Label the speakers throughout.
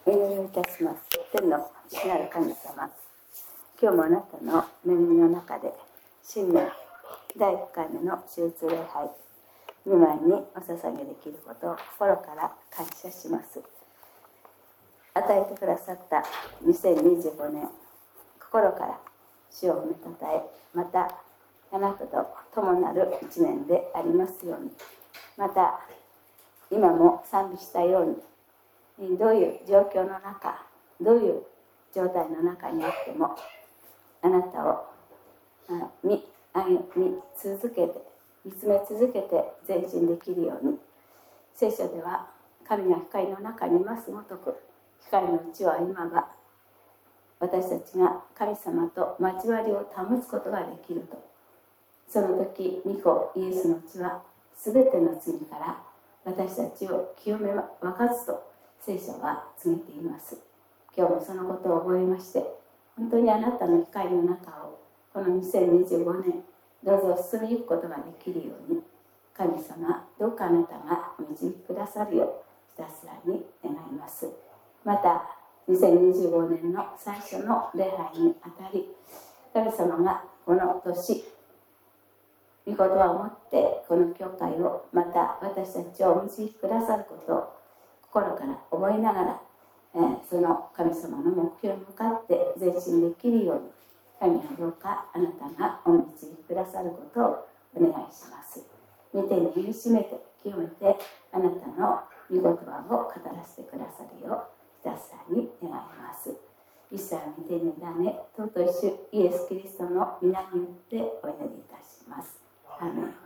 Speaker 1: お祈りいたします。天の父なる神様、今日もあなたの恵みの中で新年第1回目の手術礼拝2枚にお捧げできることを心から感謝します。与えてくださった2025年、心から主を褒めたたえ、またあなたと共なる1年でありますように、また今も賛美したように、どういう状況の中、どういう状態の中にあってもあなたを見続けて、見つめ続けて前進できるように、聖書では神が光の中にいますごとく、光のうちは今が私たちが神様と交わりを保つことができると。その時、御子イエスの血はすべての罪から私たちを清め分かつと聖書は告げています。今日もそのことを覚えまして、本当にあなたの光の中をこの2025年どうぞ進みゆくことができるように、神様どうかあなたがお導きくださるようひたすらに願います。また2025年の最初の礼拝にあたり、神様がこの年御言葉を持ってこの教会を、また私たちをお導きくださることを心から思いながら、その神様の目標に向かって前進できるように、神はどうかあなたがお導きくださることをお願いします。御手に許しめて清めて、あなたの御言葉を語らせてくださるようひたすらに願います。一切御手に委ね、尊い主イエス・キリストの皆によってお祈りいたします。アーメン。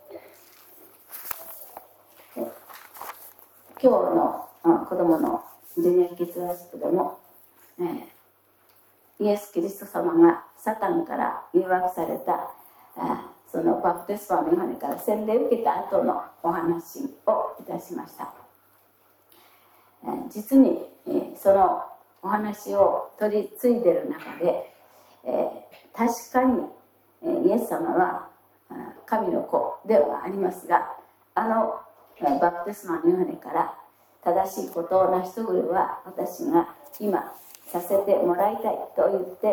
Speaker 1: 今日の子供のジュニアキッズワーシップでも、イエス・キリスト様がサタンから誘惑されたそのバプテスマのヨハネから洗礼を受けた後のお話をいたしました。実にそのお話を取り継いでいる中で、確かにイエス様は神の子ではありますが、バプテスマのヨハネから正しいことを成し遂げるは私が今させてもらいたいと言って、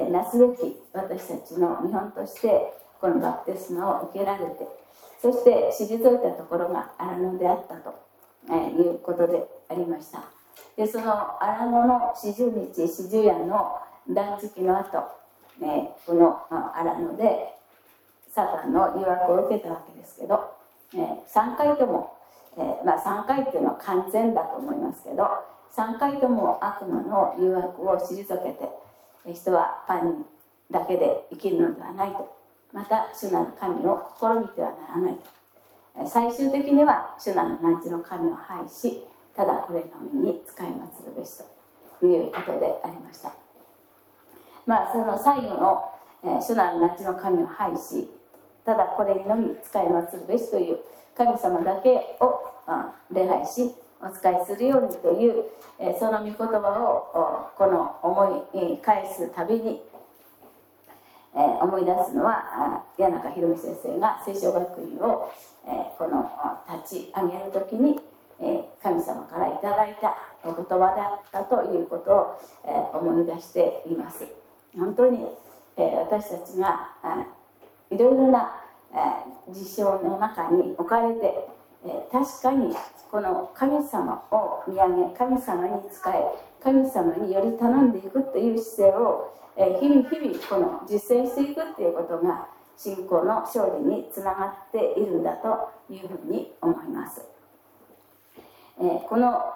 Speaker 1: なすべき私たちの見本としてこのバプテスマを受けられて、そして退いたところが荒野であったということでありました。でその荒野の40日40夜の断食の後、この荒野でサタンの誘惑を受けたわけですけど、3回とも、3回っていうのは完全だと思いますけど、3回とも悪魔の誘惑を退けて、人はパンだけで生きるのではないと、また主なる神を試みてはならないと、最終的には主なる汝の神を拝し、ただこれのみに使い祀るべしということでありました。その最後の、主なる汝の神を拝しただこれのみ使い祀るべしという神様だけを礼拝しお使いするようにという、その御言葉をこの思い返すたびに、思い出すのは谷中宏美先生が聖書学院を、この立ち上げる時に、神様からいただいたお言葉であったということを、思い出しています。本当に、私たちがいろいろな事象の中に置かれて、確かにこの神様を見上げ、神様に仕え、神様により頼んでいくという姿勢を日々この実践していくということが信仰の勝利につながっているんだというふうに思います。この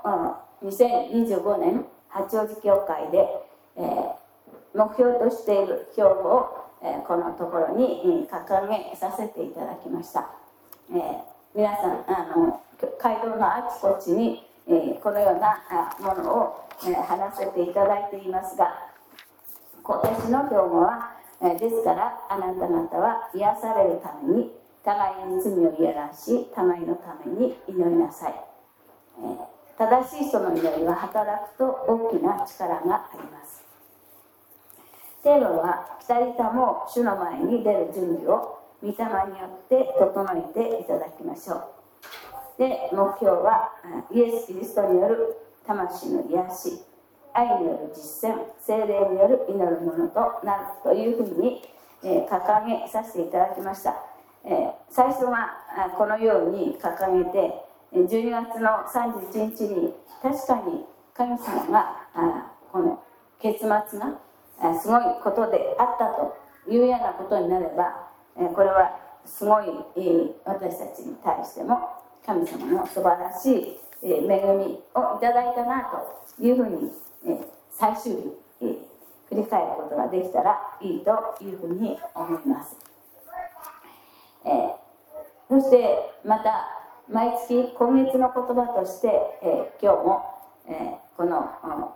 Speaker 1: 2025年八王子教会で目標としている標語をこのところに掲げさせていただきました。皆さん街道のあちこちにこのようなものを貼らせていただいていますが、今年の標語はですからあなた方は癒されるために互いに罪を癒らし、互いのために祈りなさい。正しい人の祈りは働くと大きな力があります。テーマは2人とも主の前に出る準備を御霊によって整えていただきましょう。で、目標はイエス・キリストによる魂の癒し、愛による実践、聖霊による祈るものとなるというふうに、掲げさせていただきました。最初はこのように掲げて、12月の31日に確かに神様がこの結末がすごいことであったというようなことになれば、これはすごい私たちに対しても神様の素晴らしい恵みをいただいたなというふうに最終日振り返ることができたらいいというふうに思います。そしてまた毎月今月の言葉として、今日も、この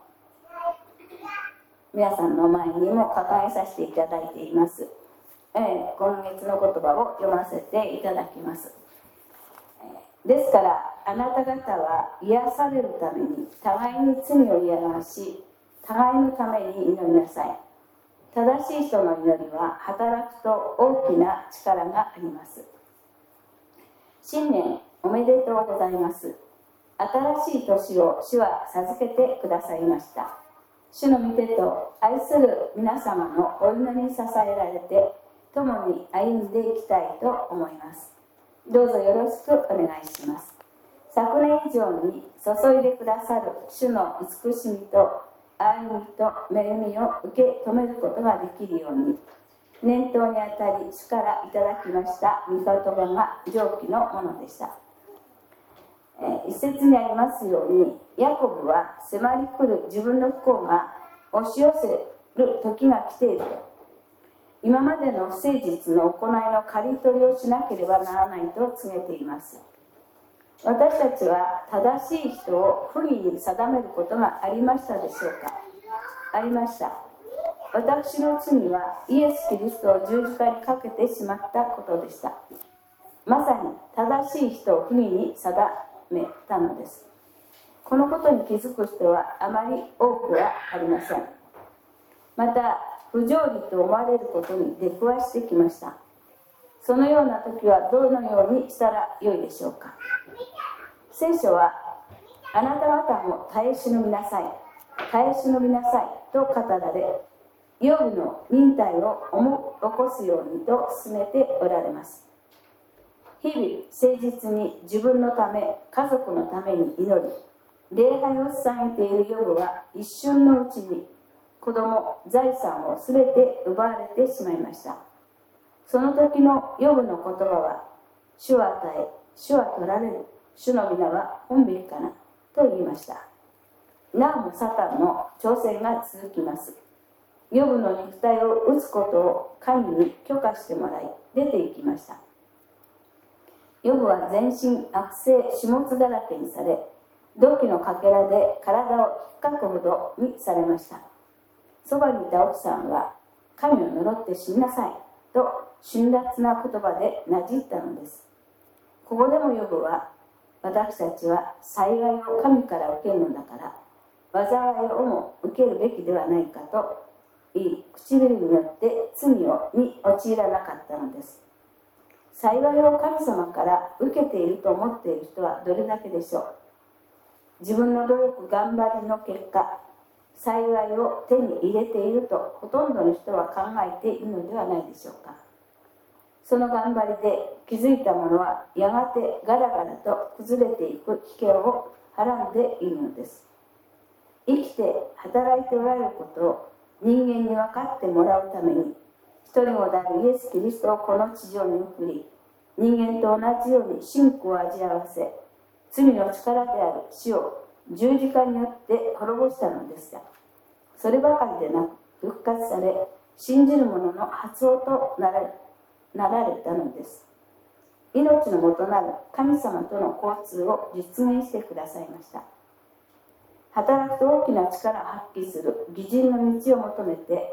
Speaker 1: 皆さんの前にも掲げさせていただいています。今月の言葉を読ませていただきます。ですからあなた方は癒されるために互いに罪を癒わし、互いのために祈りなさい。正しい人の祈りは働くと大きな力があります。新年おめでとうございます。新しい年を主は授けてくださいました。主の御手と愛する皆様のお祈りに支えられて共に歩んでいきたいと思います。どうぞよろしくお願いします。昨年以上に注いでくださる主の慈しみと愛みと恵みを受け止めることができるように、念頭にあたり主からいただきました御言葉が上記のものでした。一節にありますように、ヤコブは迫り来る自分の不幸が押し寄せる時が来ていると、今までの不誠実の行いの刈り取りをしなければならないと告げています。私たちは正しい人を不義に定めることがありましたでしょうか。ありました。私の罪はイエス・キリストを十字架にかけてしまったことでした。まさに正しい人を不義に定めたのです。このことに気づく人はあまり多くはありません。また不条理と思われることに出くわしてきました。そのような時はどのようにしたらよいでしょうか。聖書はあなた方も耐え忍びなさい、耐え忍びなさいと語られ、ヨブの忍耐を起こすようにと進めておられます。日々誠実に自分のため家族のために祈り、礼拝を捧げているヨブは一瞬のうちに子供、財産をすべて奪われてしまいました。その時のヨブの言葉は、主は与え、主は取られる、主の皆は本べきかなと言いました。なおもサタンの挑戦が続きます。ヨブの肉体を打つことを神に許可してもらい出て行きました。ヨブは全身悪性始末だらけにされ、土器のかけらで体をひっかくほどにされました。そばにいた奥さんは、神を呪って死になさいと辛辣な言葉でなじったのです。ここでもヨブは、私たちは幸いを神から受けるのだから災いをも受けるべきではないかと言い、唇によって罪に陥らなかったのです。幸いを神様から受けていると思っている人はどれだけでしょう。自分の努力頑張りの結果、幸いを手に入れているとほとんどの人は考えているのではないでしょうか。その頑張りで気づいたものはやがてガラガラと崩れていく危険をはらんでいるのです。生きて働いておられることを人間に分かってもらうために、一人子であるイエス・キリストをこの地上に送り、人間と同じように信仰を味わわせ、罪の力である死を十字架によって滅ぼしたのですが、そればかりでなく復活され、信じる者の発音となられたのです。命のもとなる神様との交通を実現してくださいました。働くと大きな力を発揮する義人の道を求めて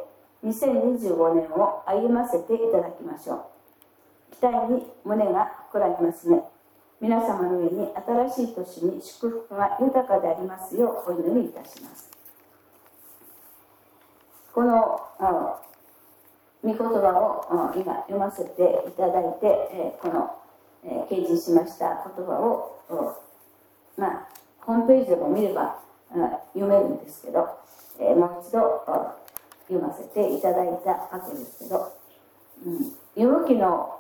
Speaker 1: 2025年を歩ませていただきましょう。期待に胸が膨らみますね。皆様の上に新しい年に祝福が豊かでありますようお祈りいたします。この御言葉を今読ませていただいて、この掲示しました言葉をホームページでも見れば読めるんですけど、もう一度読ませていただいたわけですけど、読む記の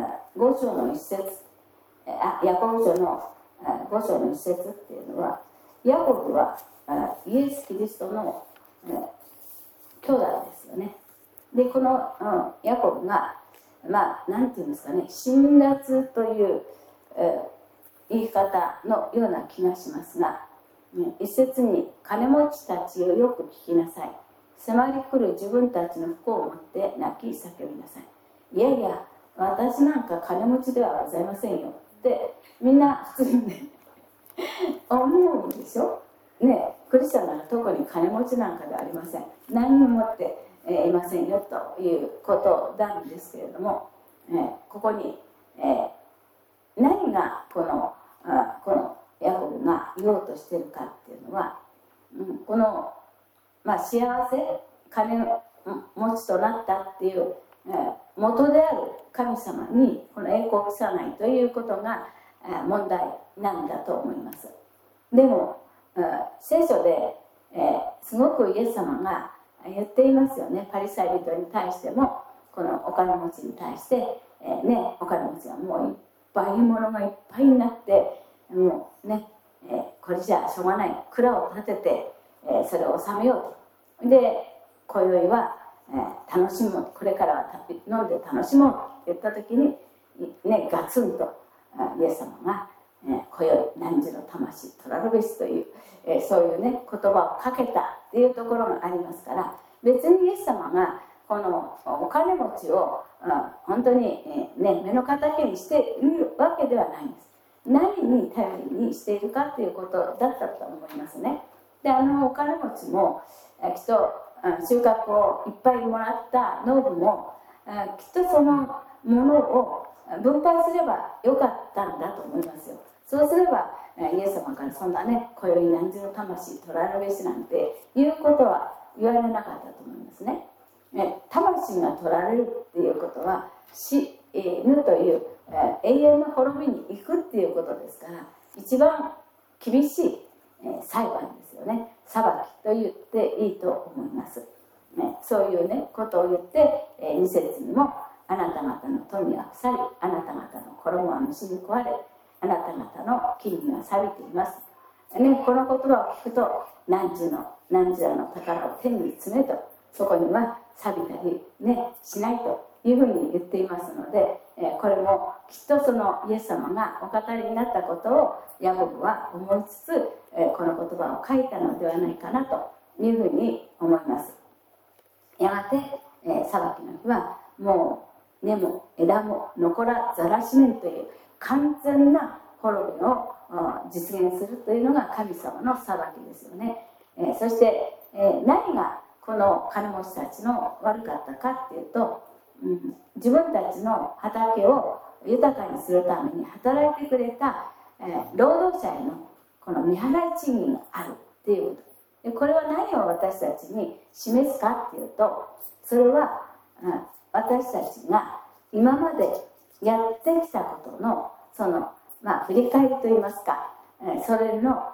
Speaker 1: 5章の一節、ヤコブ書の5章の一節っていうのは、ヤコブはイエス・キリストの兄弟ですよね。でこの、ヤコブがなんていうんですかね、辛辣という、言い方のような気がしますが、一節に金持ちたちをよく聞きなさい、迫り来る自分たちの不幸をもって泣き叫びなさい、いやいや私なんか金持ちではございませんよってみんな普通にね思うんでしょね。クリスチャンなら特に金持ちなんかではありません。何も持っていませんよということなんですけれども、ここに、何がこのヤコブが言おうとしているかっていうのは、この、幸せ金持ちとなったっていう、元である神様にこの栄光を期さないということが問題なんだと思います。でも聖書で、すごくイエス様が言っていますよね。パリサイ人に対してもこのお金持ちに対して、お金持ちはもういっぱい物がいっぱいになってもうね、これじゃしょうがない、蔵を建てて、それを納めようと。で今宵は、楽しもう、これからは飲んで楽しもうと言った時に、ガツンとイエス様が、今宵汝の魂取らるべしという、そういうね言葉をかけたっていうところがありますから、別にイエス様がこのお金持ちを、本当に、目の敵にしているわけではないんです。何に頼りにしているかということだったと思いますね。でお金持ちも、きっと収穫をいっぱいもらった農夫も、きっとそのものを分配すればよかったんだと思いますよ。そうすればイエス様からそんなね、今宵汝の魂取られるべしなんていうことは言われなかったと思いますね。魂が取られるっていうことは死ぬという永遠の滅びに行くっていうことですから、一番厳しい裁判ですよね。裁きと言っていいと思います。そういうねことを言って、2節にもあなた方の富は腐り、あなた方の衣は虫に食われ、あなた方の金銀は錆びています、この言葉を聞くと、汝らの宝を天に詰めと、そこには錆びたり、しないというふうに言っていますので、これもきっとそのイエス様がお語りになったことをヤコブは思いつつ、この言葉を書いたのではないかなというふうに思います。やがて、裁きの日はもう根も枝も残らざらしめんという完全な滅びを実現するというのが神様の裁きですよね。そして、何がこの金持ちたちの悪かったかっていうと、自分たちの畑を豊かにするために働いてくれた、労働者へのこの未払い賃金があるっていうこと。でこれは何を私たちに示すかっていうと、それは、私たちが今までやってきたことのその、振り返りといいますか、それの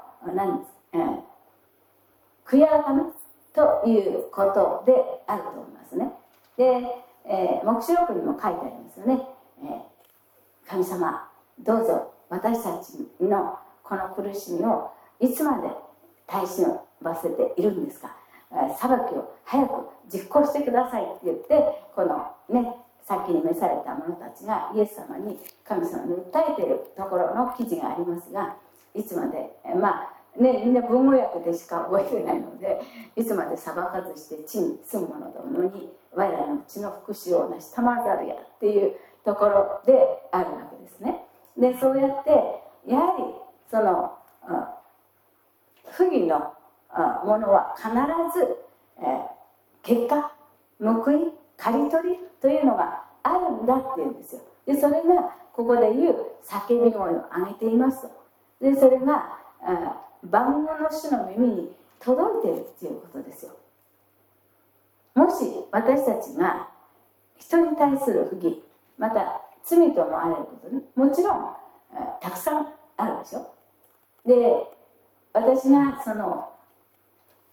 Speaker 1: 悔やがみということであると思いますね。で、黙示録にも書いてありますよね。神様、どうぞ私たちのこの苦しみをいつまで耐え忍ばせているんですか。裁きを早く実行してくださいって言って、このね、先に召された者たちがイエス様に、神様に訴えているところの記事がありますが、いつまでみんな文語訳でしか覚えてないので、いつまで裁かずして地に住む者どもに我らの地の福祉をなしたまざるやっていうところであるわけですね。でそうやってやはりその不義のものは必ず、結果、報い、刈り取りというのがあるんだっていうんですよ。でそれがここで言う叫び声を上げていますと。でそれが万軍の主の耳に届いているっていうことですよ。もし私たちが人に対する不義、また罪と思われることにもちろんたくさんあるでしょ。で私がその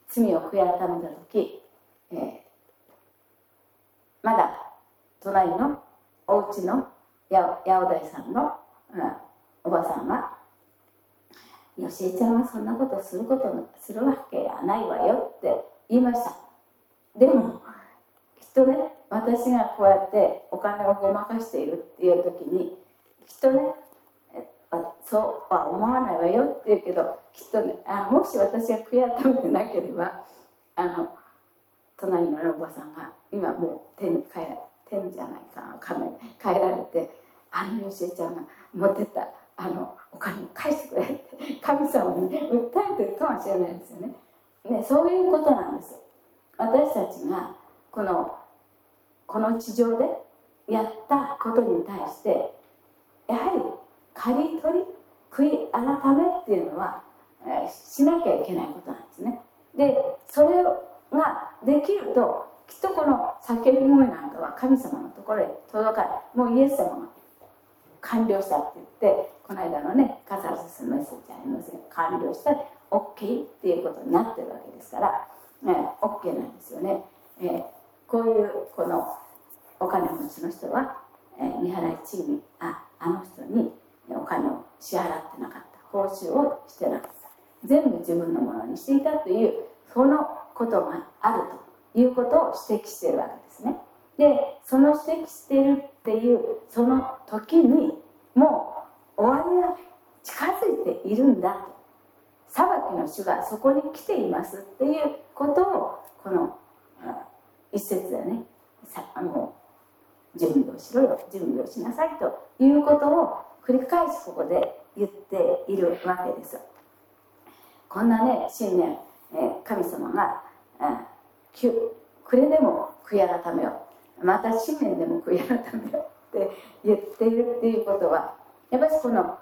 Speaker 1: 罪を悔い改めた時、まだ隣のお家の八百大さんの、おばさんは「よしえちゃんはそんなことするわけがないわよ」って言いました。でもきっとね、私がこうやってお金をごまかしているっていう時にきっとね、そうは思わないわよって言うけど、きっとね、もし私が悔い改めてなければ隣のおばさんが今もう天じゃないかな、帰られて、よしえちゃんが持ってったお金を返してくれって神様に訴えてるかもしれないですよね。そういうことなんです。私たちがこの地上でやったことに対してやはり刈り取り悔い改めっていうのは、しなきゃいけないことなんですね。でそれができるときっとこの叫び声なんかは神様のところへ届かない。もうイエス様が完了したって言って、この間のねカサルスのメッセージありますが、完了したら OK っていうことになってるわけですから、OK なんですよね。こういうこのお金持ちの人は、見払い賃金の人にお金を支払ってなかった、報酬をしてなかった、全部自分のものにしていたというそのことがあるということを指摘しているわけですね。でその指摘しているっていうその時にもう終わりが近づいているんだと、裁きの主がそこに来ていますっていうことをこの一節でね、準備をしろよ、準備をしなさいということを繰り返しここで言っているわけです。こんなね新年、神様が暮れでも悔い改めよう、また新年でも悔い改めようって言っているっていうことは、やっぱりこの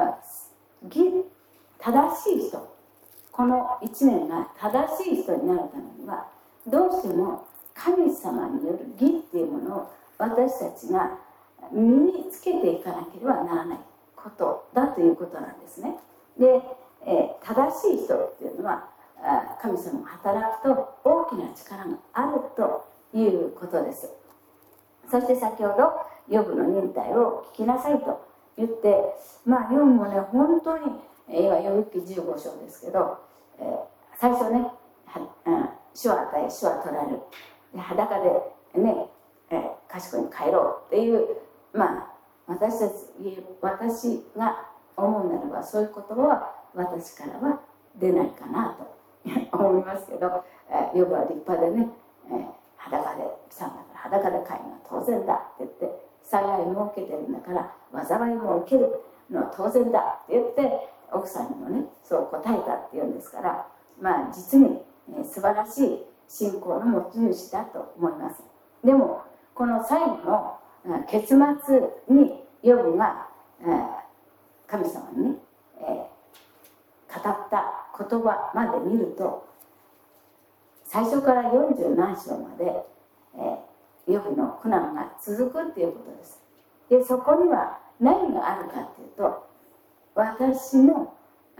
Speaker 1: 正しい人、この一年が正しい人になるためにはどうしても神様による義っていうものを私たちが身につけていかなければならないことだということなんですね。で、正しい人っていうのは神様が働くと大きな力があるということです。そして先ほどヨブの忍耐を聞きなさいと言って、ヨブもね本当に今ヨブ記15章ですけど、最初ね、主は与え主は取られる、で裸でね、賢いに帰ろうっていう、私が思うならばそういう言葉は私からは出ないかなと思いますけど、ヨブは立派でね、裸で来たんだから裸で帰るのは当然だって言って、幸いも受けてるんだから災いも受けるのは当然だって言って奥さんにもねそう答えたっていうんですから、実に素晴らしい信仰の持ち主だと思います。でもこの最後の結末にヨブが神様にね語った言葉まで見ると、最初から40何章までヨブの苦難が続くっていうことです。でそこには何があるかっていうと、私の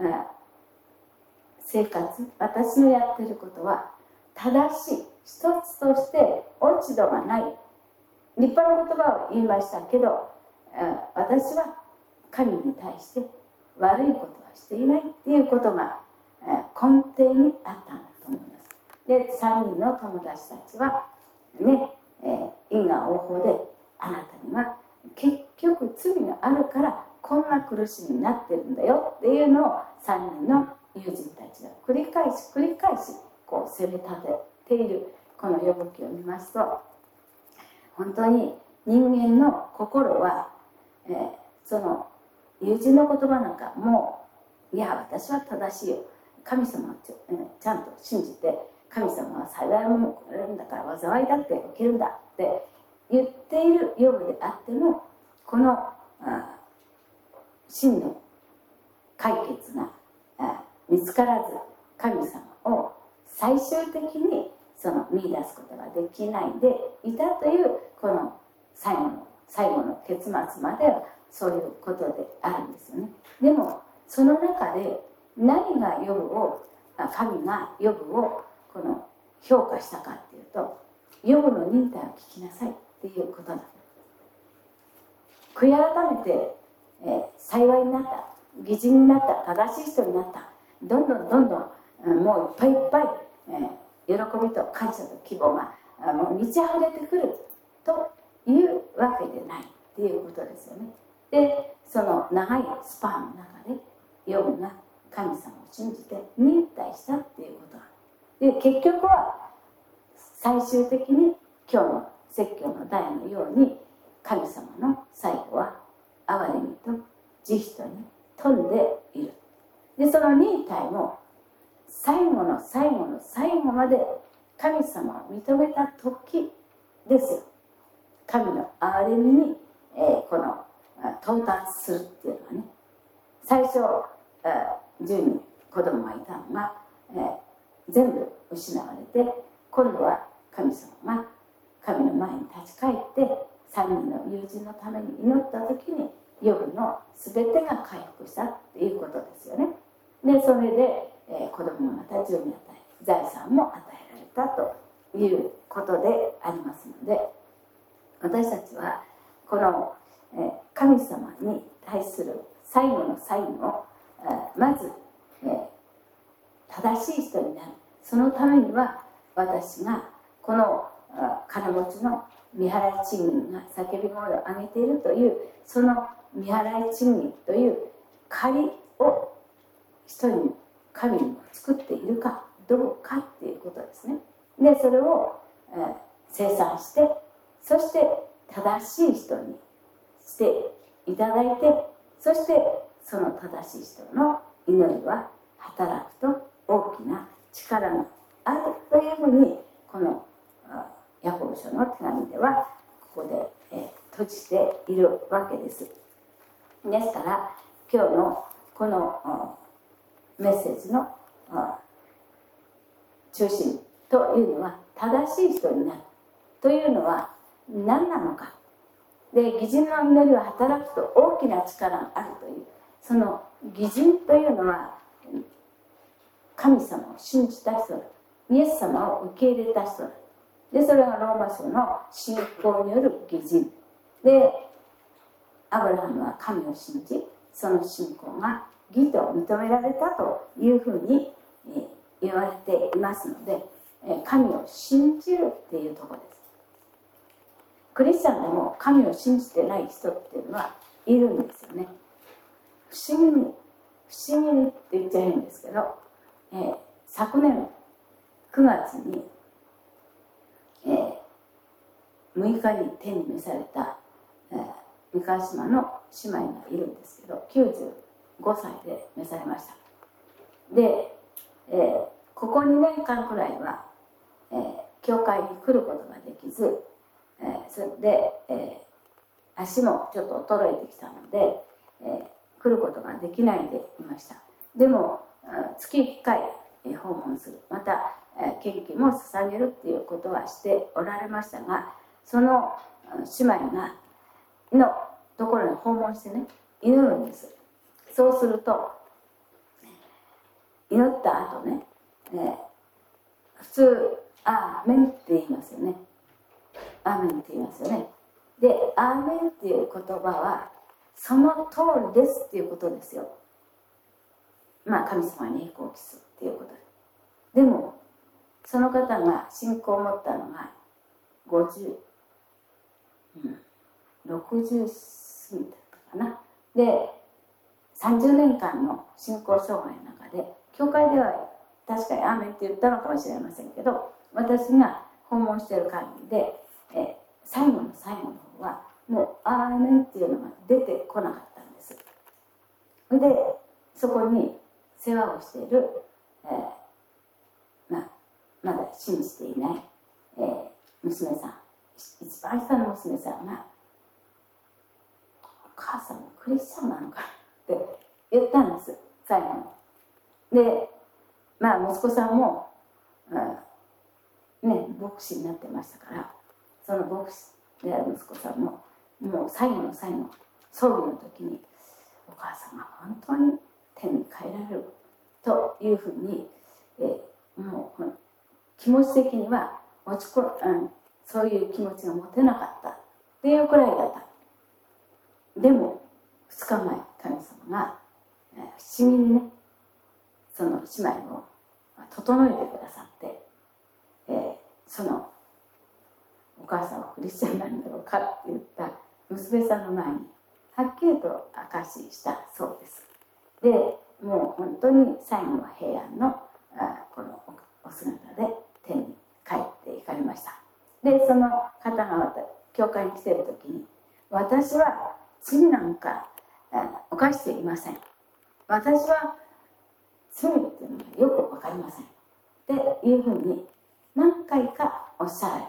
Speaker 1: 生活、私のやってることは正しい、一つとして落ち度がない、立派な言葉を言いましたけど、私は神に対して悪いことはしていないっていうことが根底にあったんだと思います。で3人の友達たちはね、因果応報であなたには結局罪があるからこんな苦しみになってるんだよっていうのを3人の友人たちが繰り返しこう責め立てているこのヨブ記を見ますと、本当に人間の心は、その友人の言葉なんかもう、いや私は正しいよ、神様をちゃんと信じて、神様は幸いもくれるんだから災いだって受けるんだって言っているヨブであっても、この真の解決が見つからず、神様を最終的に見出すことができないでいたというこの最後の結末まではそういうことであるんですよね。でもその中で何が神がヨブをこの評価したかっていうと、ヨブの忍耐を聞きなさいっていうことだ。悔い改めて、幸いになった、義人になった、正しい人になった、どんどんどんどん、もういっぱいいっぱい、喜びと感謝と希望がもう満ち溢れてくるというわけでないっていうことですよね。で、その長いスパンの中でヨブが神様を信じて忍耐したっていうことで、結局は最終的に今日の説教の題のように、神様の最後は憐れみと慈悲とに富んでいる。で、その忍耐も最後の最後の最後まで神様を認めた時ですよ。神の憐れみに、この到達するっていうのはね、最初、10人子供がいたのが、全部失われて、今度は神様が神の前に立ち返って3人の友人のために祈った時に、ヨブの全てが回復したっていうことですよね。で、それで、子供がまた10に与え、財産も与えられたということでありますので、私たちはこの、神様に対する最後の最後を、まず、正しい人になる。そのためには私がこの金持ちの未払い賃金が叫び声を上げているという、その未払い賃金という借りを人に神に作っているかどうかっていうことですね。で、それを、清算して、そして正しい人にしていただいて、そしてその正しい人の祈りは働くと大きな力があるというふうに、このヤコブ書の手紙ではここで、閉じているわけです。ですから今日のこのメッセージの中心というのは、正しい人になるというのは何なのか。で、義人の祈りは働くと大きな力があるという、その義人というのは神様を信じた人だ、イエス様を受け入れた人だ。で、それがローマ書の信仰による義人で、アブラハムは神を信じ、その信仰が義と認められたというふうに言われていますので、神を信じるっていうところです。クリスチャンでも神を信じてない人っていうのはいるんですよね。不思議にって言っちゃいいんですけど、昨年9月に、6日に天に召された、三河島の姉妹がいるんですけど、95歳で召されました。で、ここ2年間くらいは、教会に来ることができず、それで、足もちょっと衰えてきたので、来ることができないでいました。でも月1回訪問する、また献金も捧げるっていうことはしておられましたが、その姉妹がのところに訪問してね、祈るんです。そうすると祈った後ね、普通アーメンって言いますよね。アーメンって言いますよね。で、アーメンっていう言葉はその通りですっていうことですよ。まあ神様に栄光を期すっていうことです。でもその方が信仰を持ったのが60、60過ぎたかな。で、30年間の信仰障害の中で、教会では確かにアーメンって言ったのかもしれませんけど、私が訪問している限りで、最後の最後の方はもうアーメンっていうのが出てこなかったんです。で、そこに世話をしている、まだ信じていない、娘さん、一番下の娘さんが、お母さんもクリスチャンなのかって言ったんです、最後に。で、息子さんも、牧師になってましたから、その牧師である息子さんも、もう最後の最後、葬儀の時に、お母さんが本当に天に帰られるというふうに、もう気持ち的にはそういう気持ちが持てなかったっていうくらいだった。でも2日前、神様が不思議にね、その姉妹を整えてくださって、そのお母さんはクリスチャンなんだろうかって言った娘さんの前にはっきりと証ししたそうです。で、もう本当に最後は平安のこのお姿で天に帰っていかれました。で、その方が教会に来ている時に、私は罪なんか犯していません。私は罪っていうのがよく分かりません。っていうふうに何回かおっしゃられた。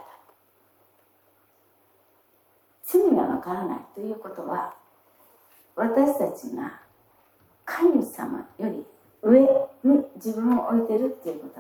Speaker 1: 罪が分からないということは、私たちが神様より上に自分を置いているっていうこと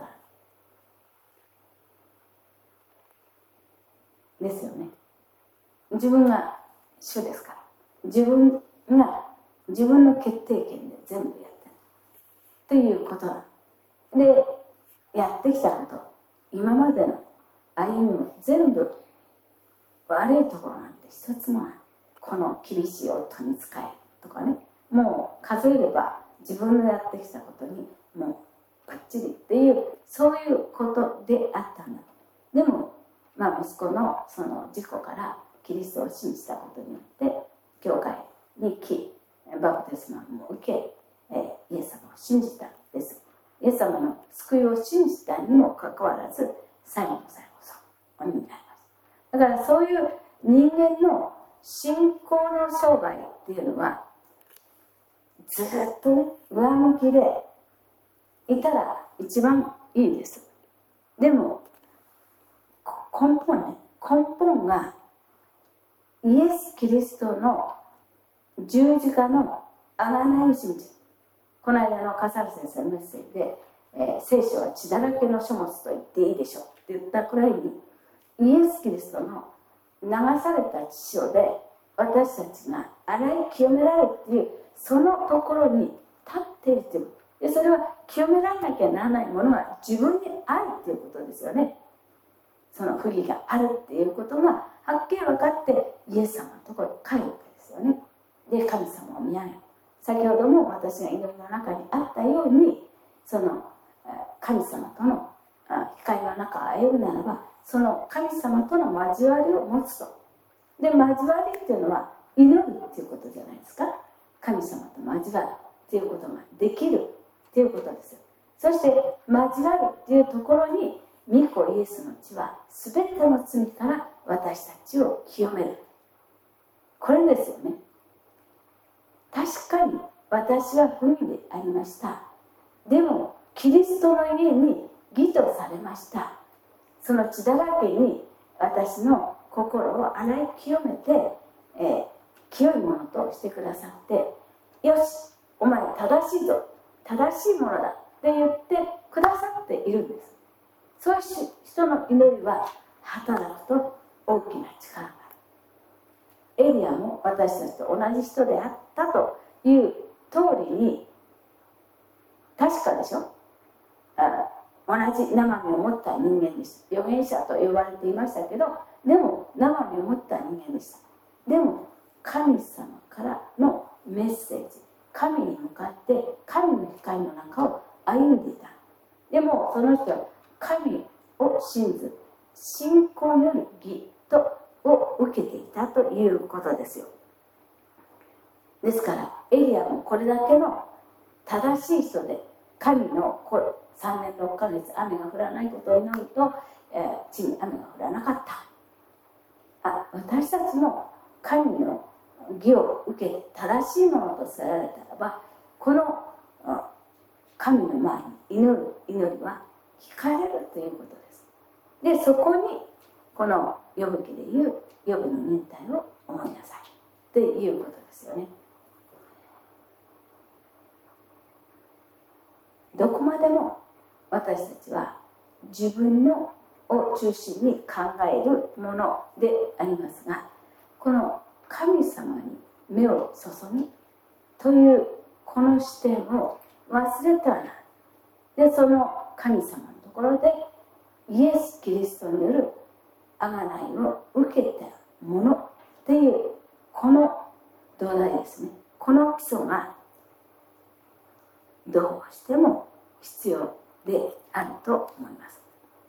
Speaker 1: ですよね。自分が主ですから、自分の決定権で全部やってるということで、やってきたこと、今までの歩みも全部悪いところなんて一つもない。この厳しい夫に仕えるとかね、もう数えれば自分のやってきたことにもうバッチリっていう、そういうことであったんだ。でも、息子のその事故からキリストを信じたことによって教会に来、バプテスマも受け、イエス様を信じたんです。イエス様の救いを信じたにもかかわらず、最後の最後そうになります。だからそういう人間の信仰の生涯っていうのは、ずっとね、上向きでいたら一番いいです。でも根本がイエス・キリストの十字架の贖い信じ。この間の笠原先生のメッセージで、聖書は血だらけの書物と言っていいでしょうって言ったくらいに、イエス・キリストの流された血潮で私たちが洗い清められるっていう、そのところに立っているという。で、それは清められなきゃならないものは自分にあるっていうことですよね。その不義があるっていうことがはっきり分かって、イエス様のところに帰るわけですよね。で、神様を見上げる。先ほども私が祈りの中にあったように、その神様との光の中を歩むならば、その神様との交わりを持つと。で、交わりっていうのは祈るっていうことじゃないですか。神様と交わるっていうことができるっていうことですよ。そして交わるっていうところに、御子イエスの血は全ての罪から私たちを清める。これですよね。確かに私は不義でありました。でもキリストの家に義とされました。その血だらけに私の心を洗い清めて、清いものとしてくださって、よし、お前正しいぞ、正しいものだって言ってくださっているんです。そういう人の祈りは働くと大きな力がある。エリアも私たちと同じ人であったという通りに、確かでしょ。同じ生身を持った人間でした。預言者と呼ばれていましたけど、でも生身を持った人間でした。でも神様からのメッセージ、神に向かって神の光の中を歩んでいた。でもその人は神を信ず信仰による義を受けていたということですよ。ですからエリアもこれだけの正しい人で、神の3年6ヶ月雨が降らないことを祈ると、地に雨が降らなかった。私たちも神の義を受けて正しいものとされられたらば、この神の前に祈る祈りは聞かれるということです。で、そこにこの呼ぶ記でいう呼ぶの忍耐を思いなさいっていうことですよね。どこまでも私たちは自分のを中心に考えるものでありますが、この神様に目を注ぎというこの視点を忘れてはならない。で、その神様のところでイエス・キリストによる贖いを受けたものっていうこの土台ですね。この基礎がどうしても必要であると思います。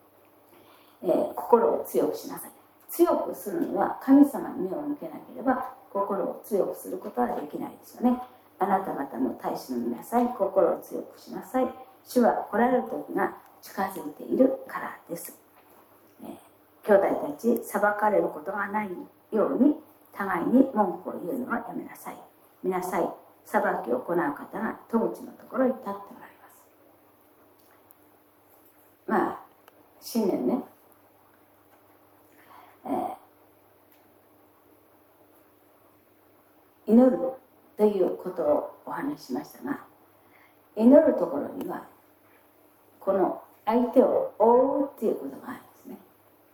Speaker 1: 心を強くしなさい。強くするには神様に目を向けなければ心を強くすることはできないですよね。あなた方の大使の皆さん、心を強くしなさい。主は来られる時が近づいているからです。兄弟たち、裁かれることがないように互いに文句を言うのはやめなさい。見なさい。裁きを行う方が戸口のところに立っておられます。新年ね、祈るということをお話ししましたが、祈るところにはこの相手を覆うということがあるんですね。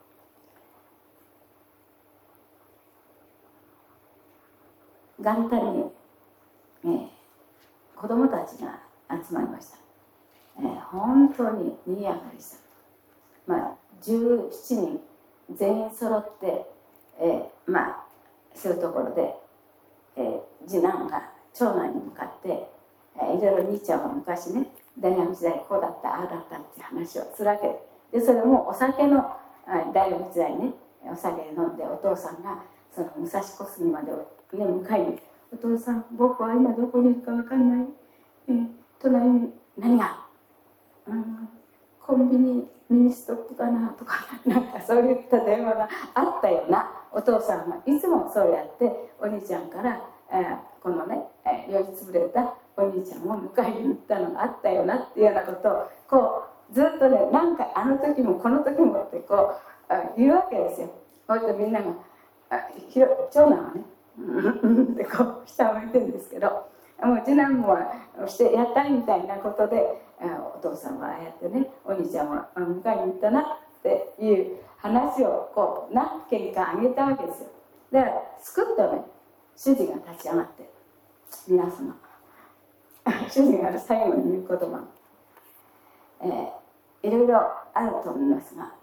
Speaker 1: 元旦に、子供たちが集まりました。本当に賑やかでした。17人全員揃って、そういうところで、次男が長男に向かって、いろいろ兄ちゃんは昔ね、大学時代こうだったああだったっていう話をするわけで、それもお酒の大学時代ね、お酒飲んでお父さんがその武蔵小杉まで、迎えに、お父さん僕は今どこにいるか分かんない、隣に何が、コンビニミニストップかなとか、なんかそういった電話があったような、お父さんがいつもそうやってお兄ちゃんから、このね、酔いつぶれたお兄ちゃんを迎えに行ったのがあったよなっていうようなことをこうずっとね、なんかあの時もこの時もってこう言うわけですよ。そしてみんなが長男はねってこう下を向いてるんですけど、もう次男もしてやったりみたいなことで、お父さんはああやってね、お兄ちゃんは迎えに行ったなっていう話をこう何件かあげたわけですよ。だからすくっとね、主人が立ち上がって「皆様」主人が最後に言う言葉、いろいろあると思いますが、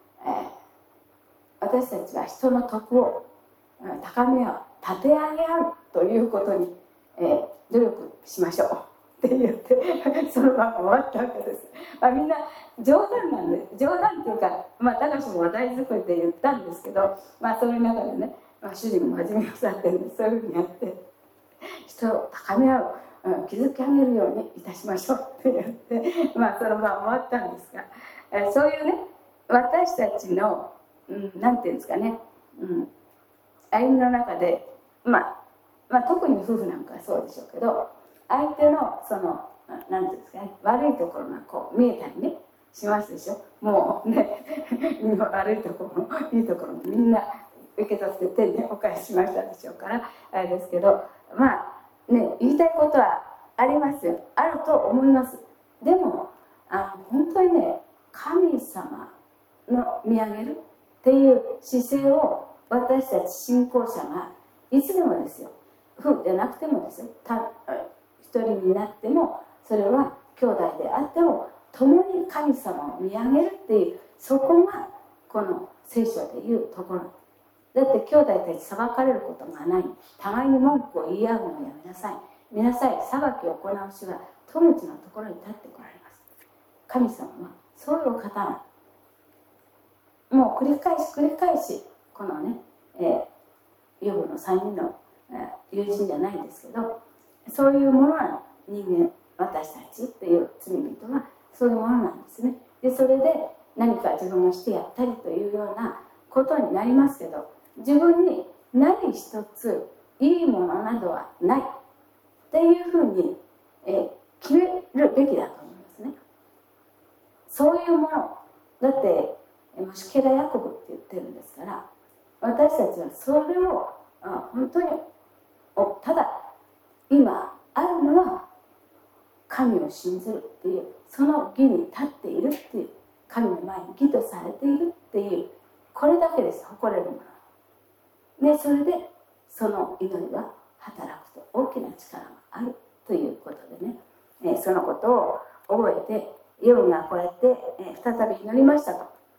Speaker 1: 私たちは人の徳を高め合う、立て上げ合うということに、努力しましょうって言ってその場が終わったわけです。みんな冗談なんで、冗談っていうか、高も話題作りで言ったんですけど、そういう中でね、主人も真面目なさってるんで、そういうふうにやって人を高め合う、築き上げるようにいたしましょうって言って、その場終わったんですが、そういうね、私たちの、なんていうんですかね、歩みの中で、特に夫婦なんかはそうでしょうけど、相手のそのなんていうんですかね、悪いところがこう見えたりねしますでしょ。もうね悪いところもいいところもみんな受け取って手にお返ししましたでしょうから、あれですけど、言いたいことはありますよ、あると思います。でも本当にね、神様の見上げるっていう姿勢を私たち信仰者がいつでもですよ、夫婦でなくてもですよ、一人になっても、それは兄弟であっても共に神様を見上げるっていう、そこがこの聖書でいうところだって。兄弟たち裁かれることがない、互いに文句を言い合うのをやめなさい、見なさい、裁きを行う主は戸口のところに立ってこられます。神様はそういう方がもう繰り返しこのね、ヨブの3人の友人じゃないんですけど、そういうものは人間、私たちっていう罪人はそういうものなんですね。でそれで何か自分がしてやったりというようなことになりますけど、自分に何一ついいものなどはないっていうふうに、決めるべきだと思いますね。そういうものだってムシケラヤコブって言ってるんですから、私たちはそれを本当にただ今あるのは神を信ずるっていう、その義に立っているっていう、神の前に義とされているっていう、これだけです、誇れるもので、それでその祈りは働くと大きな力があるということでね、そのことを覚えて、ヨブがこうやって、再び祈りましたと。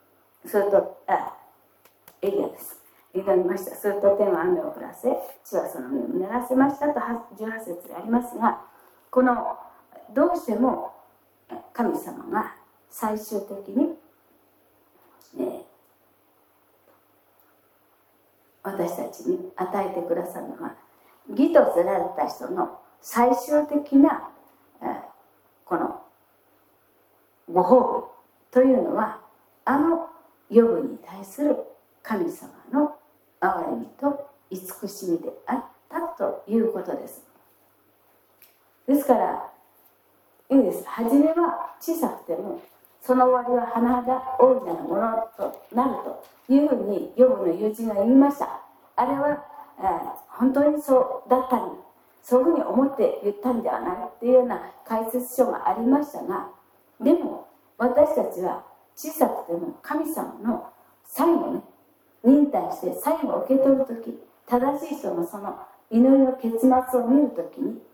Speaker 1: するとエリアです。祈りました。すると天は雨を降らせ、地はその実を実らせましたと18節でありますが、このどうしても神様が最終的に、私たちに与えてくださるのは、義とせられた人の最終的な、このご褒美というのは、ヨブに対する神様の憐れみと慈しみであったということです。ですからいいです。初めは小さくても、その終わりは甚だ大いなるものとなるというふうにヨブの友人が言いました。あれは、本当にそうだったり、そういうふうに思って言ったんではないっていうような解説書がありましたが、でも私たちは小さくても神様の最後ね、忍耐して最後を受け取るとき、正しい人のその祈りの結末を見るときに、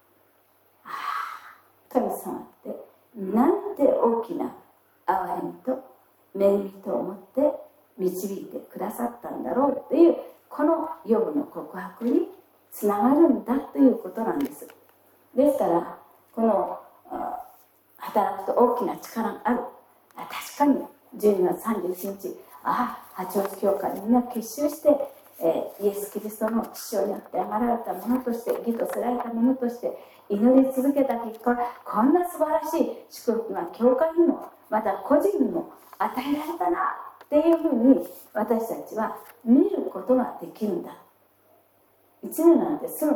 Speaker 1: 神様ってなんて大きな憐れみと恵みと思って導いてくださったんだろうっていう、このヨブの告白につながるんだということなんです。ですからこの働くと大きな力がある。確かに12月31日八王子教会みんな結集して、イエス・キリストの父親によって上がられたものとして、義とせられたものとして祈り続けた結果、こんな素晴らしい祝福が教会にもまた個人にも与えられたなっていうふうに私たちは見ることができるんだ。1年なんてすぐ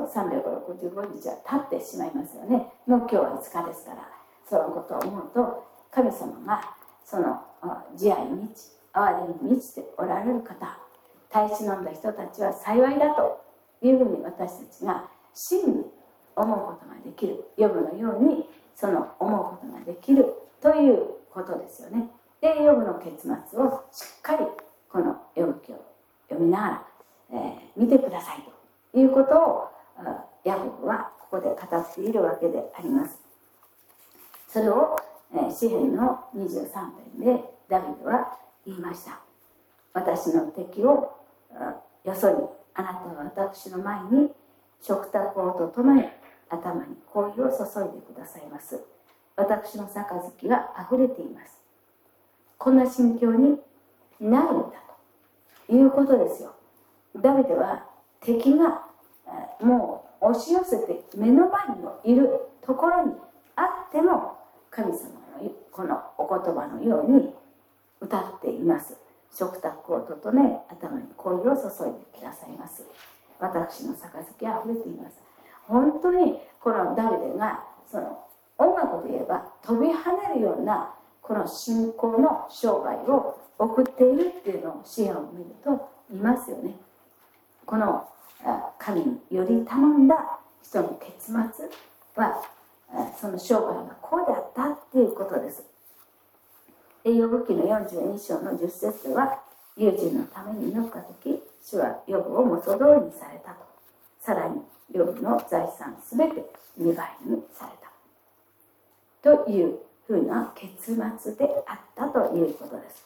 Speaker 1: 365日は経ってしまいますよね。もう今日は5日ですから、そのことを思うと、神様がその慈愛に満ち憐れみに満ちておられる方、耐え忍んだ人たちは幸いだというふうに私たちが真に思うことができる、ヨブのようにその思うことができるということですよね。で、ヨブの結末をしっかりこのヨブ記を読みながら、見てくださいということをヤコブはここで語っているわけであります。それを詩編の23編でダビデは言いました。私の敵をよそに、あなたは私の前に食卓を整え、頭に香油を注いでくださいます。私の杯はあふれています。こんな心境になるんだということですよ。ダビデは敵がもう押し寄せて目の前にいるところにあっても、神様のこのお言葉のように歌っています。食卓を整え、頭に香油を注いでくださいます。私の杯はあふれています。本当にこのダビデがその音楽で言えば飛び跳ねるようなこの信仰の生涯を送っているっていうのを詩篇を見ると見ますよね。この神により頼んだ人の結末はその生涯がこうであったっていうことです。ヨブ記の42章の10節では、友人のために祈ったとき、主はヨブを元通りにされたと。さらにヨブの財産すべて2倍にされたというふうな結末であったということです。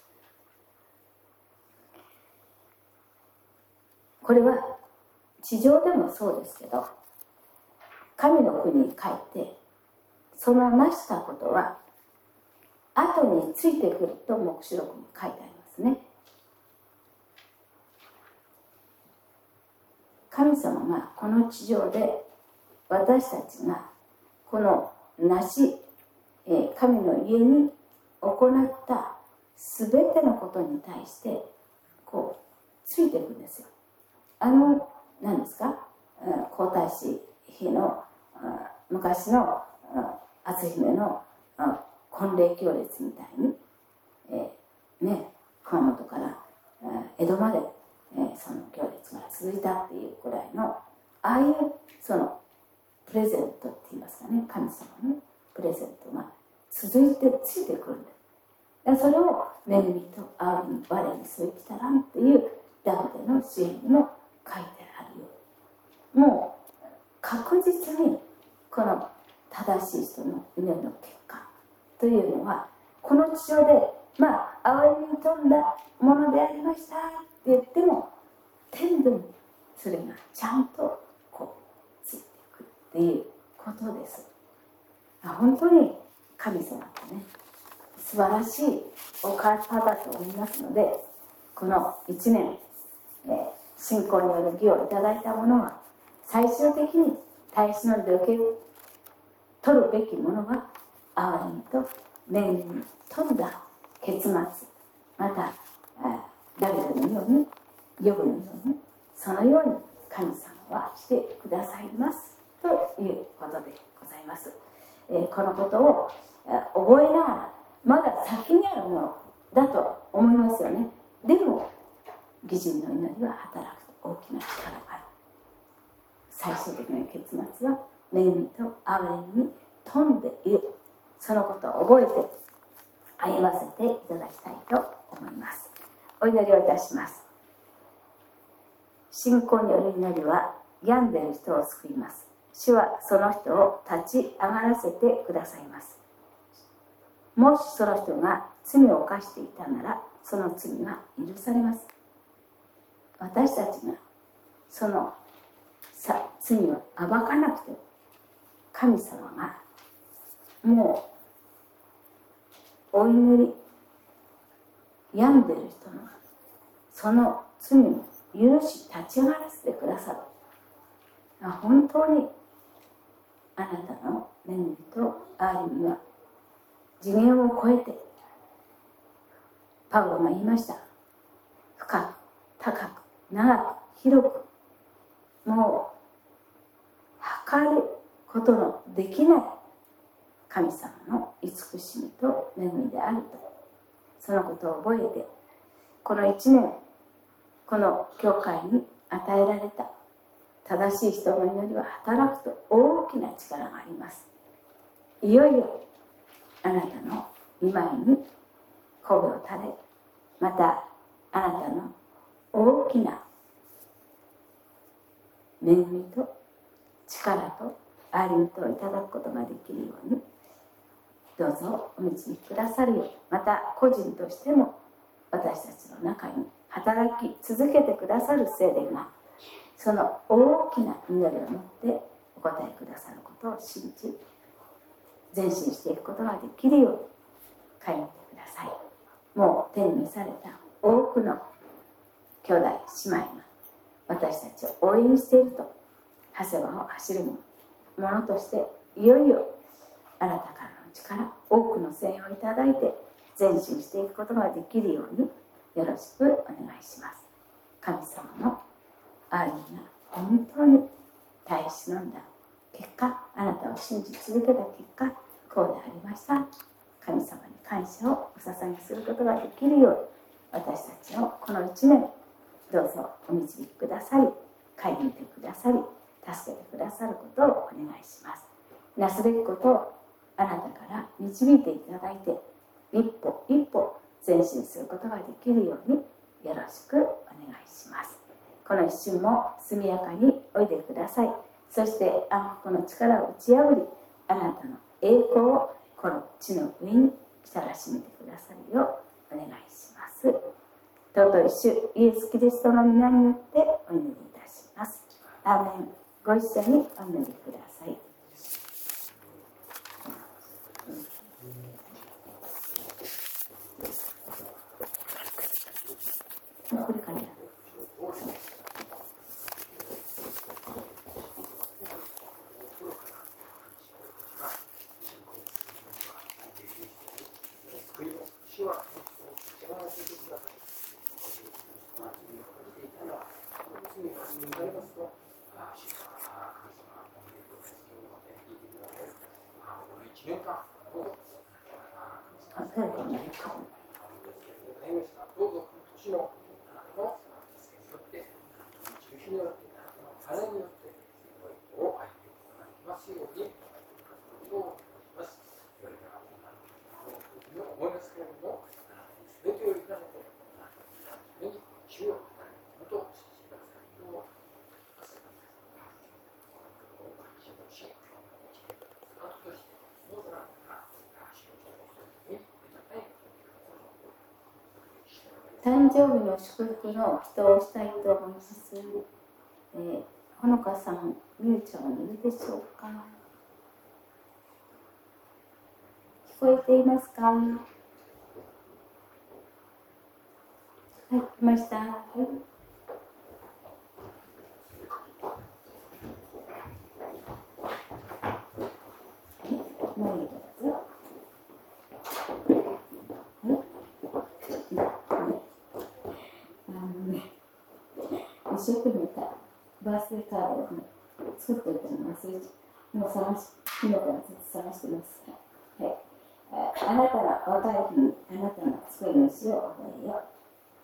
Speaker 1: これは地上でもそうですけど、神の国に帰ってその成したことは後についてくると黙示録に書いてありますね。神様がこの地上で私たちがこの神の家に行ったすべてのことに対してこうついていくんですよ。何ですか、皇太子妃の昔の篤姫の婚礼行列みたいに、熊本から江戸まで、その行列が続いたっていうくらいのああいうそのプレゼントって言いますかね、神様のプレゼントが続いてついてくるんです。それを恵みと憐れみ我に添いきたらんっていうダビデの詩篇にも書いてあるように、もう確実にこの正しい人の祈りの結果というのはこの地上で憐れみに富んだものでありましたって言っても、天度にそれがちゃんとついてくるっていうことです。本当に神様ってね、素晴らしいお方だと思いますので、この1年、信仰による義をいただいたものは、最終的に耐え忍んで受け取るべきものは、憐れみと恵みに富んだ結末、またダビデのように、ヨブのように、そのように神様はしてくださいますということでございます。このことを覚えながら、まだ先にあるものだと思いますよね。でも義人の祈りは働くと大きな力がある。最終的な結末は恵みと憐れみに富んでいる。そのことを覚えて歩ませていただきたいと思います。お祈りをいたします。信仰による祈りは病んでいる人を救います。主はその人を立ち上がらせてくださいます。もしその人が罪を犯していたなら、その罪が許されます。私たちがその罪を暴かなくても、神様がもうお祈り、病んでいる人のその罪を許し立ち上がらせてくださる。本当にあなたの恵みと憐れみは次元を超えて、パウロが言いました。深く、高く、長く、広く、もう測ることのできない神様の慈しみと恵みであると、そのことを覚えて、この1年、この教会に与えられた正しい人の祈りは働くと大きな力があります。いよいよあなたの御前に声を垂れ、またあなたの大きな恵みと力と憐れみといただくことができるように、どうぞお導きくださるよう、また個人としても私たちの中に働き続けてくださる聖霊が、その大きな祈りを持ってお答えくださることを信じ、前進していくことができるように帰ってください。もう天に召された多くの兄弟姉妹が私たちを応援していると、長谷川を走る者としていよいよあなたからの力、多くの声援をいただいて前進していくことができるようによろしくお願いします。神様の憐れみが本当に耐え忍んだ結果、あなたを信じ続けた結果、こうでありました。神様に感謝をお捧げすることができるように、私たちをこの1年どうぞお導きくださり、顧みてくださり、助けてくださることをお願いします。なすべきことをあなたから導いていただいて、一歩一歩前進することができるようによろしくお願いします。この一瞬も速やかにおいでください。そして暗黒の力を打ち破り、あなたの栄光をこの地の上に来たらしめてくださるようお願いします。尊い主イエス・キリストの皆によってお祈りいたします。アーメン。ご一緒にお祈りください。これからやる。 誕生日の祝福の祈祷をしたいと思います。ほのかさん、みゆちゃんいるでしょうか。聞こえていますか。はい、来ました。はい。もういいですよ。一生懸命バースデーカードを作っておいたのを忘れて、もう昨日からずっと探してます。はい。あなたの若い日にあなたの救い主を覚えよ。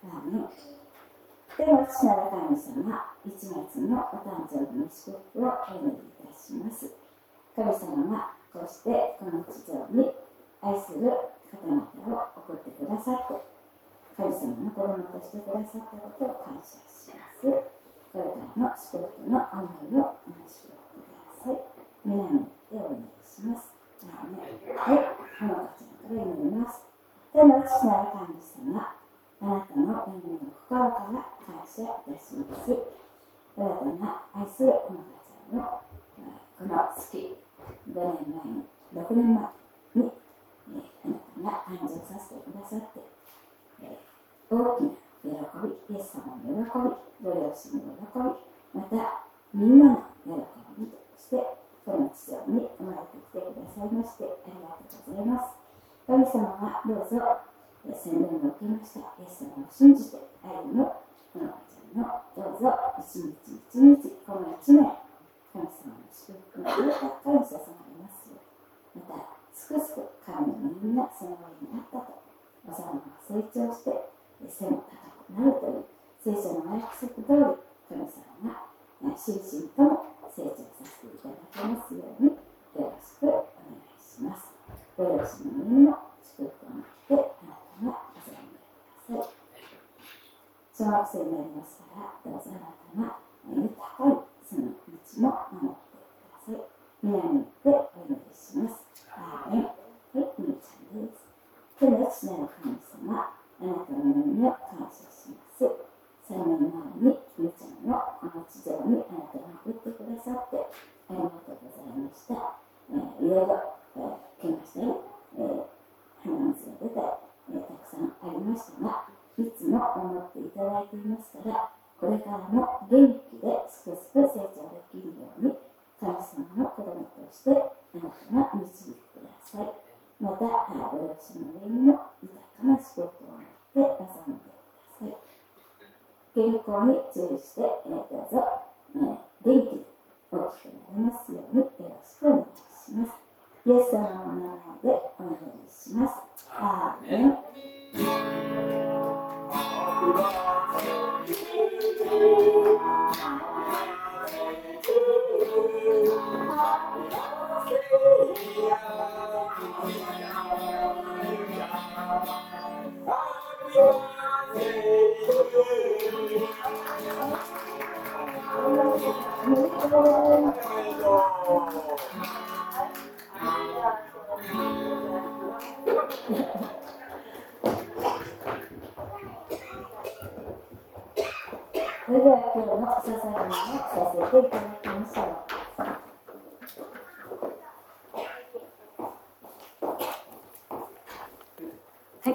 Speaker 1: では、父なる神様、1月のお誕生日の祝福をお祈りいたします。神様がこうしてこの地上に愛する方々を送ってくださって、神様の子供としてくださったことを感謝します。これからの祝福の思いをお話しください。皆にでお願いします。はい、ほのかちゃんから祈ります。天の父なる神様、あなたの恵みの心から感謝いたします。あなたが愛するほのかちゃんのこの月、5年前に、6年前に、あなたが誕生させてくださって、大きな喜び、イエス様の喜び、ご両親の喜び、またみんなの喜びとして、この地上に生まれてきてくださいまして、ありがとうございます。神様がどうぞ洗礼を受けました。イエス様を信じて歩むこの子ちゃんのどうぞ一日一日、この一年、神様の祝福が豊かに注がれますよう。また、すくすく神のみんなその上になったと、お子さんが成長して、背も高くなるという聖書の約束通り、神様が心身とも成長させていただけますように、よろしくお願いします。ご両親のみんな祝福を持ってあなたがお世話になってください。小学生になりますから、どうぞあなたが豊かにその道も守ってください。皆によってお祈りします。アーメン。はい、みーちゃんです。天の父なる神様、あなたの恵みを感謝します。3年前にみーちゃんのこの地上にあなたが送ってくださってありがとうございました。いろいろ怪我したり、鼻水が出たり、たくさんありましたが、いつも思っていただいていますから、これからも元気ですくすく成長できるように、神様の子供としてあなたが導いてください。また、ご両親の上にも豊かな祝福を持って望んでください。健康に注意して、どうぞ、元気で大きくなりますようによろしくお願いします。イエス様の名前でお願いします。アーメン。それでは今日の捧げ物をさせていただきましょう。はい。